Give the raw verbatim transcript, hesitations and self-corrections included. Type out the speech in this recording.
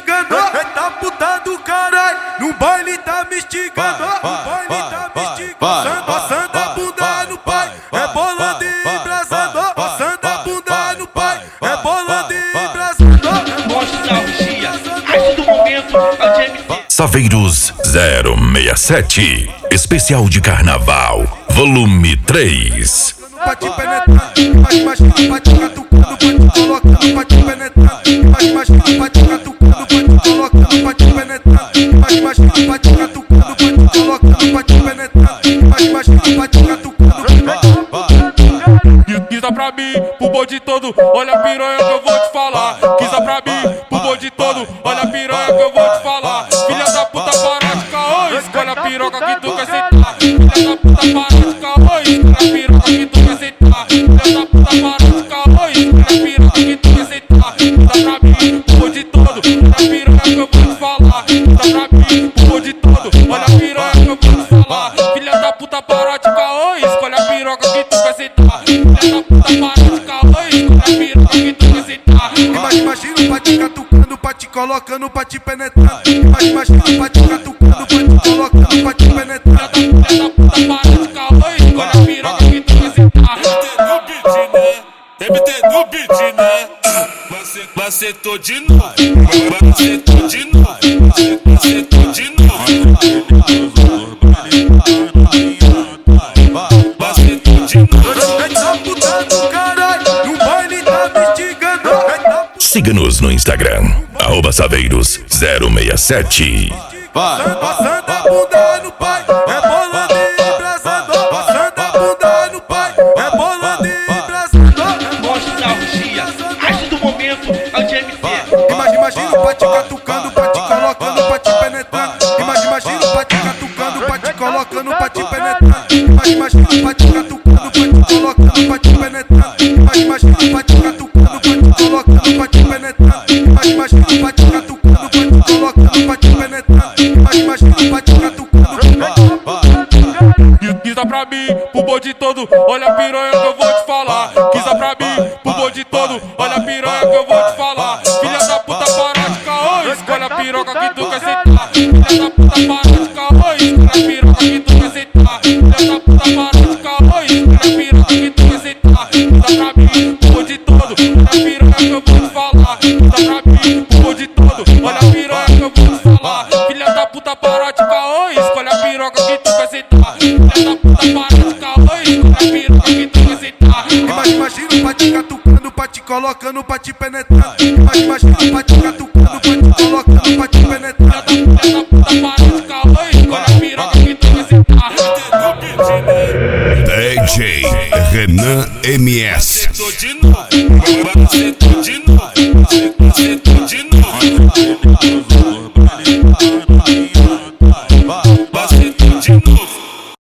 instigando. Eita puta do caralho, no baile tá me instigando. No baile tá me instigando. Passando a bunda no pai, é bolando e embrasando. Passando a bunda no pai, é bolando e embrasando. Nostalgia, arte do momento, é o James. Saveiros zero seis sete, especial de carnaval, volume três. Pra te penetrar, mas mais pra te catucando, pra te colocando, pra te penetrar, mas mais pra te catucando, pra te colocando, pra te penetrar, mas mais pra te catucando, pra te colocando, pra te penetrar, mas mais pra te catucando. Quisa pra mim, pro bonde todo, olha a piranha que eu vou te falar. Quisa pra mim, pro bonde todo, olha a piranha que eu vou te falar. Filha da puta, para de caô, escolhe a piroca que tu quer sentar. Filha da puta, para de caô, escolhe a piroca que tu quer sentar. Filha da puta, para de caô, escolhe a piroca que tu quer sentar. Quisa pra mim, pro bonde todo, olha a piranha que eu vou te falar. Quisa pra mim, pro bonde todo, olha a piranha que eu vou te falar. Filha da puta, para de caô, escolhe a piroca que tu quer sentar. Filha da puta, para de caô, escolhe a piroca que tu quer sentar. Imagina pra te catucando, pra te colocando, pra te penetrar. Imagina pra te catucando, pra te colocando, pra te penetrar. Filha da puta, para de caô, escolhe a piroca que tu quer sentar. M T no beat, né? Macetou de novo, macetou de novo, macetou de novo, macetou de novo. Eita puta do caralho, no baile tá me instigando. Siga-nos no Instagram, arroba Saveiros zero seis sete. Passando a bunda no pai, é bolando e embrasando. Passando a bunda no pai, é bolando e embrasando. Nostalgia, arte do momento, é o James. Imagina pra te catucando, pra te colocando, pra te penetrar. Imagina pra te catucando, pra te colocando, pra te penetrar. Imagina pra te catucando, pra te colocando, pra te penetrar. Imagina pra te catucando, pra te colocando, pra te penetrar. Imagina pra te catucando, pra te colocando, pra te penetrar. Imagina pra te catucando. Quisa pra mim, pro bonde todo, olha a piranha que eu vou te falar. Quisa pra mim, pro bonde todo, olha a piranha que eu vou te falar. Filha da puta, para de caô, escolhe a piroca que tu quer sentar. Filha da puta, para de caô, escolhe a piroca que tu quer sentar. Filha da puta, para de caô, escolhe a piroca que tu quer sentar. Quisa pra mim, pro bonde todo, olha a piranha que eu vou te falar. Quisa pra mim, pro bonde todo, olha a piranha que eu vou te falar. Filha da puta, para de caô, escolhe a piroca que tu quer sentar. Filha da puta, para de caô, escolhe a piroca que tu quer sentar. Imagina pra te catucando, pra te colocando, pra te penetrar. Imagina pra te catucando, pra te colocando, pra te penetrar. Filha da puta, para de caô, escolhe a piroca que tu quer sentar. D J Renan M S. Macetou de novo, macetou de novo, macetou de novo.